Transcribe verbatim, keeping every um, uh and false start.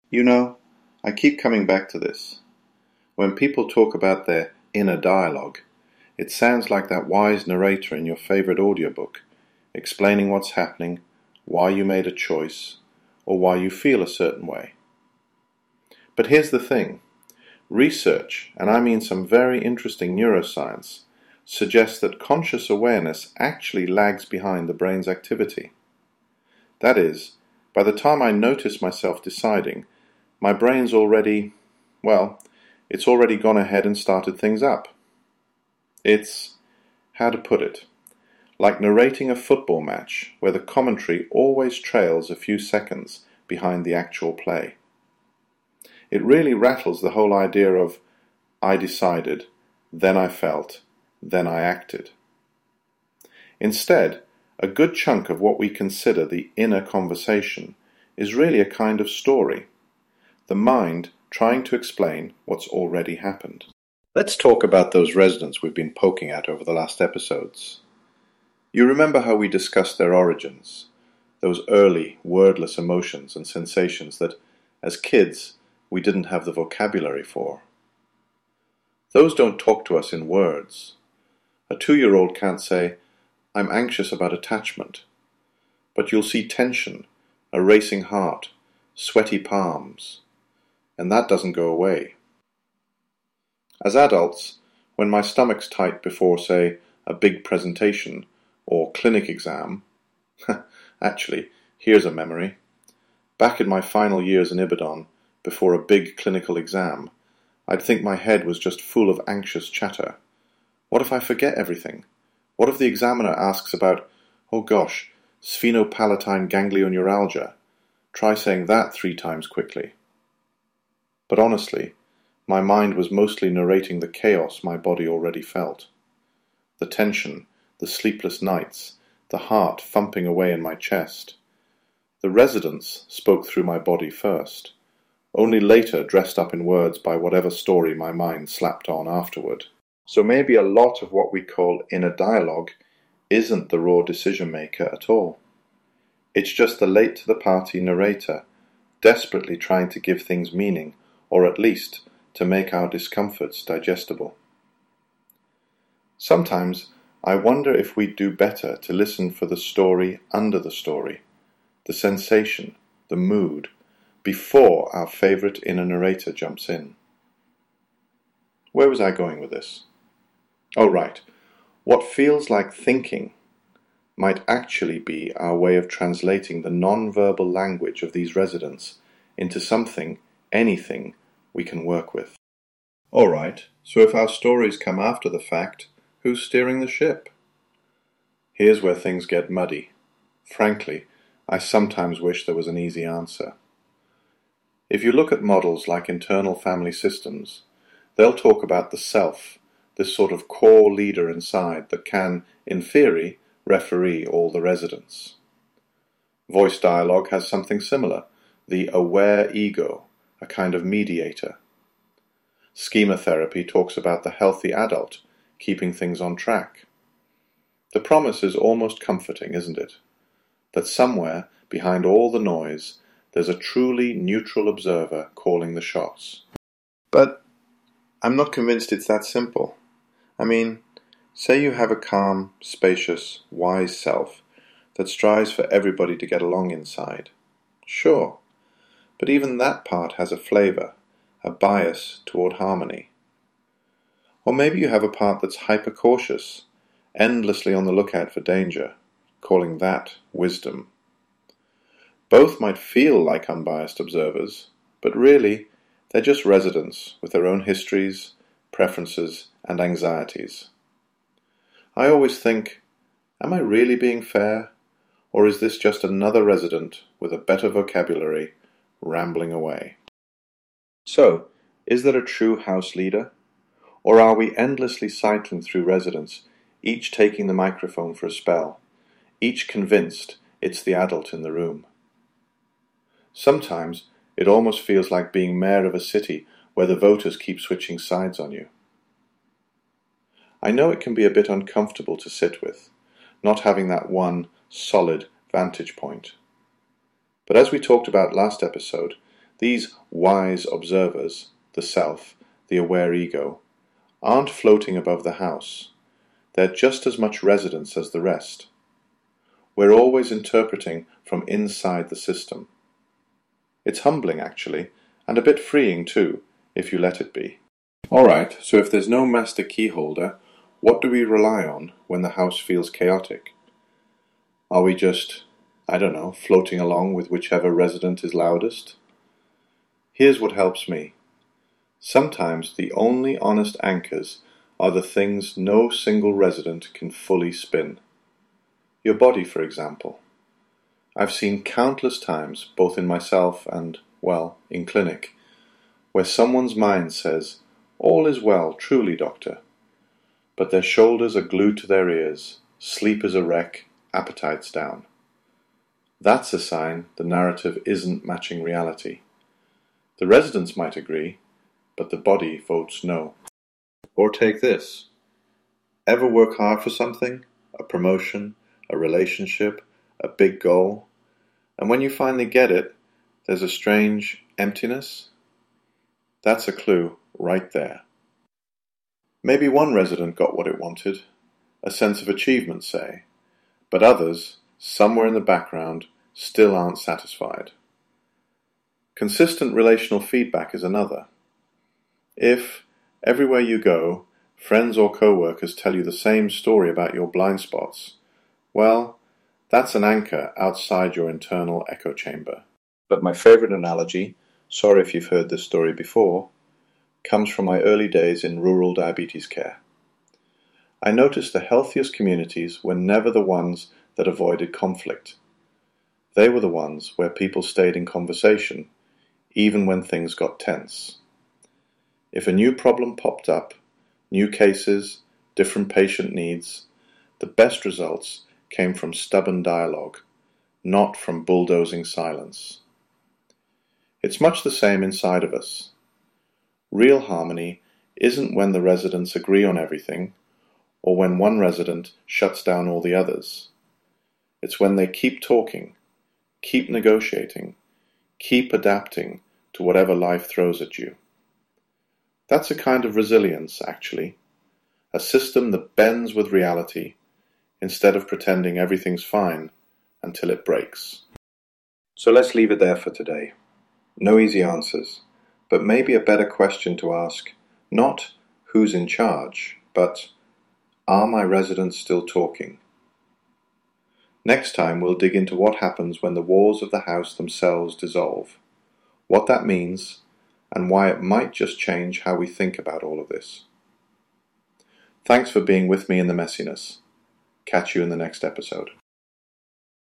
You know, I keep coming back to this. When people talk about their inner dialogue, it sounds like that wise narrator in your favorite audiobook, explaining what's happening, why you made a choice, or why you feel a certain way. But here's the thing. Research, and I mean some very interesting neuroscience, suggests that conscious awareness actually lags behind the brain's activity. That is, by the time I notice myself deciding, my brain's already, well, it's already gone ahead and started things up. It's, how to put it, like narrating a football match where the commentary always trails a few seconds behind the actual play. It really rattles the whole idea of, I decided, then I felt, then I acted. Instead, a good chunk of what we consider the inner conversation is really a kind of story, the mind trying to explain what's already happened. Let's talk about those residents we've been poking at over the last episodes. You remember how we discussed their origins, those early, wordless emotions and sensations that, as kids, we didn't have the vocabulary for. Those don't talk to us in words. A two-year-old can't say, I'm anxious about attachment, but you'll see tension, a racing heart, sweaty palms, and that doesn't go away. As adults, when my stomach's tight before, say, a big presentation or clinic exam, actually, here's a memory. Back in my final years in Ibadan, before a big clinical exam, I'd think my head was just full of anxious chatter. What if I forget everything? What if the examiner asks about, oh gosh, sphenopalatine ganglioneuralgia? Try saying that three times quickly. But honestly, my mind was mostly narrating the chaos my body already felt. The tension, the sleepless nights, the heart thumping away in my chest. The residents spoke through my body first, only later dressed up in words by whatever story my mind slapped on afterward. So maybe a lot of what we call inner dialogue isn't the raw decision maker at all. It's just the late-to-the-party narrator, desperately trying to give things meaning, or at least to make our discomforts digestible. Sometimes I wonder if we'd do better to listen for the story under the story, the sensation, the mood, before our favourite inner narrator jumps in. Where was I going with this? Oh, right. What feels like thinking might actually be our way of translating the non-verbal language of these residents into something, anything, we can work with. All right, so if our stories come after the fact, who's steering the ship? Here's where things get muddy. Frankly, I sometimes wish there was an easy answer. If you look at models like internal family systems, they'll talk about the self, this sort of core leader inside that can, in theory, referee all the residents. Voice dialogue has something similar, the aware ego, a kind of mediator. Schema therapy talks about the healthy adult, keeping things on track. The promise is almost comforting, isn't it? That somewhere, behind all the noise, there's a truly neutral observer calling the shots. But I'm not convinced it's that simple. I mean, say you have a calm, spacious, wise self that strives for everybody to get along inside. Sure, but even that part has a flavour, a bias toward harmony. Or maybe you have a part that's hyper-cautious, endlessly on the lookout for danger, calling that wisdom. Both might feel like unbiased observers, but really, they're just residents with their own histories, preferences, and anxieties. I always think, am I really being fair, or is this just another resident with a better vocabulary rambling away? So, is there a true house leader, or are we endlessly cycling through residents, each taking the microphone for a spell, each convinced it's the adult in the room? Sometimes it almost feels like being mayor of a city where the voters keep switching sides on you. I know it can be a bit uncomfortable to sit with, not having that one solid vantage point. But as we talked about last episode, These wise observers, the self, the aware ego, aren't floating above the house. They're just as much residents as the rest. We're always interpreting from inside the system. It's humbling, actually, and a bit freeing too, if you let it be. Alright, so if there's no master key holder, what do we rely on when the house feels chaotic? Are we just, I don't know, floating along with whichever resident is loudest? Here's what helps me. Sometimes the only honest anchors are the things no single resident can fully spin. Your body, for example. I've seen countless times, both in myself and, well, in clinic, where someone's mind says, "All is well, truly, doctor," but their shoulders are glued to their ears, sleep is a wreck, appetite's down. That's a sign the narrative isn't matching reality. The residents might agree, but the body votes no. Or take this. Ever work hard for something? A promotion, a relationship, a big goal? And when you finally get it, there's a strange emptiness? That's a clue right there. Maybe one resident got what it wanted, a sense of achievement, say, but others, somewhere in the background, still aren't satisfied. Consistent relational feedback is another. If, everywhere you go, friends or co-workers tell you the same story about your blind spots, well, that's an anchor outside your internal echo chamber. But my favorite analogy, sorry if you've heard this story before, comes from my early days in rural diabetes care. I noticed the healthiest communities were never the ones that avoided conflict. They were the ones where people stayed in conversation, even when things got tense. If a new problem popped up, new cases, different patient needs, the best results came from stubborn dialogue, not from bulldozing silence. It's much the same inside of us. Real harmony isn't when the residents agree on everything, or when one resident shuts down all the others. It's when they keep talking, keep negotiating, keep adapting to whatever life throws at you. That's a kind of resilience, actually. A system that bends with reality instead of pretending everything's fine until it breaks. So let's leave it there for today. No easy answers, but maybe a better question to ask, not who's in charge, but are my residents still talking? Next time we'll dig into what happens when the walls of the house themselves dissolve, what that means, and why it might just change how we think about all of this. Thanks for being with me in the messiness. Catch you in the next episode.